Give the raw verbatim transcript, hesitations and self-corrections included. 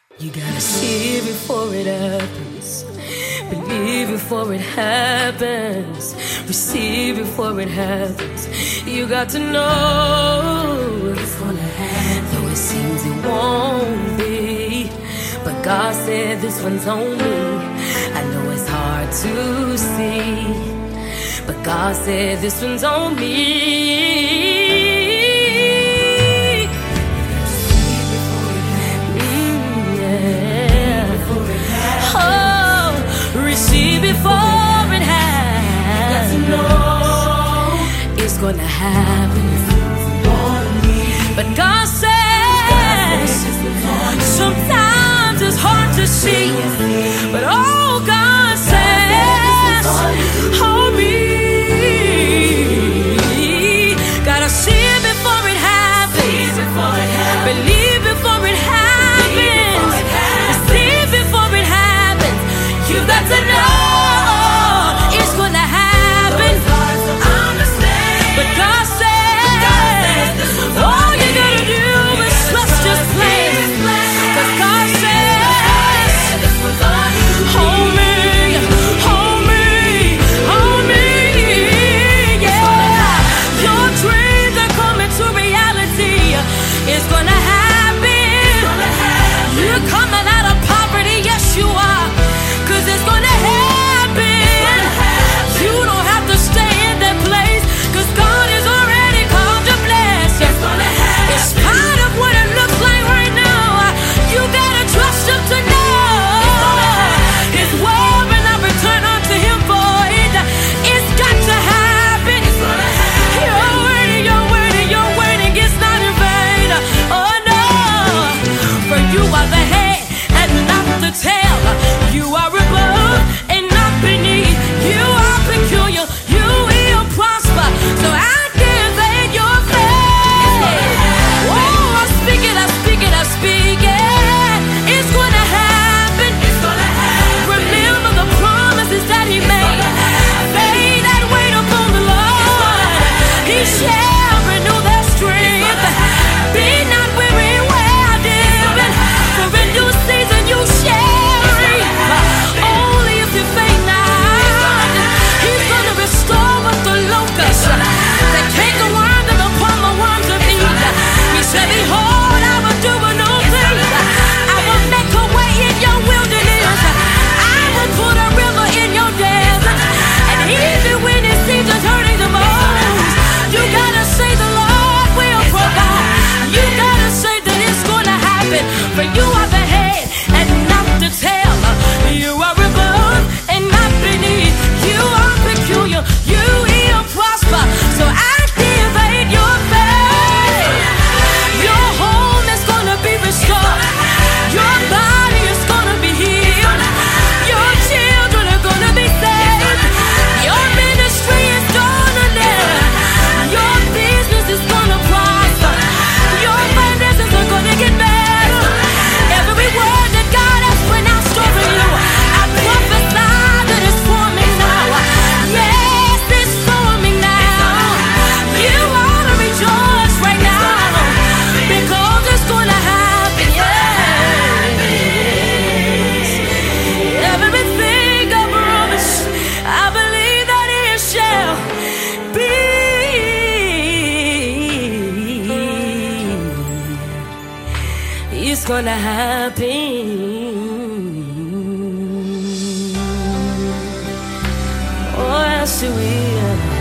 You gotta see it before it happens. Believe before it happens. Receive before it happens. You got to know it's gonna happen, though it seems it won't be. But God said this one's on me. I know it's hard to see, but God said this one's on me. Receive before it happens. It's gonna happen. But God says sometimes it's hard to see, but oh, God says, hold me. Gotta see it before it happens. Believe before it happens. Receive before it happens. You've got to know it's gonna happen. But God says, all you gotta do is trust His plan. 'Cause God says, hold me, hold me, hold me, yeah. Your dreams are coming to reality. It's gonna happen. You're coming out of poverty, yes you are. 'Cause it's gonna happen. You don't have to stay in that place, 'cause God has already called you blessed. In spite of what it looks like right now, you gotta trust Him to know His word will not return unto Him void. It's got to happen. You're waiting, you're waiting, you're waiting. It's not in vain. Oh no, for you are the head and not the tail. You are above and not beneath. You are peculiar. You will prosper. So activate your faith. Oh, I speak it, I speak it, I speak it. It's gonna happen. Remember the promises that He made. They that wait upon the Lord, He shall renew their strength. Be not weary in well-doing, for in due season you shall reap. Only if you faint not. He's gonna restore what the locusts, the cankerworm and the palmer worms have eaten. He said, behold, I will do a new thing. I will make a way in your wilderness. I will put a river in your desert. And even when it seems it's hurting the most, you gotta say the Lord will provide. You gotta say that it's gonna happen. For you are the head and not the tail. You are above and not beneath. You are peculiar. You will prosper. So activate your faith. Your home is gonna be restored. Your body is gonna be healed. Your children are gonna be saved. Your ministry is gonna live. Your business is gonna prosper. Your finances are gonna get better. Every word that God has pronounced over you, I prophesy that it's forming now. Yes, it's forming now. You ought to rejoice right now, because it's gonna happen. Yes, everything I promised, I believe that it shall be. It's gonna happen. Oh, yes, it will.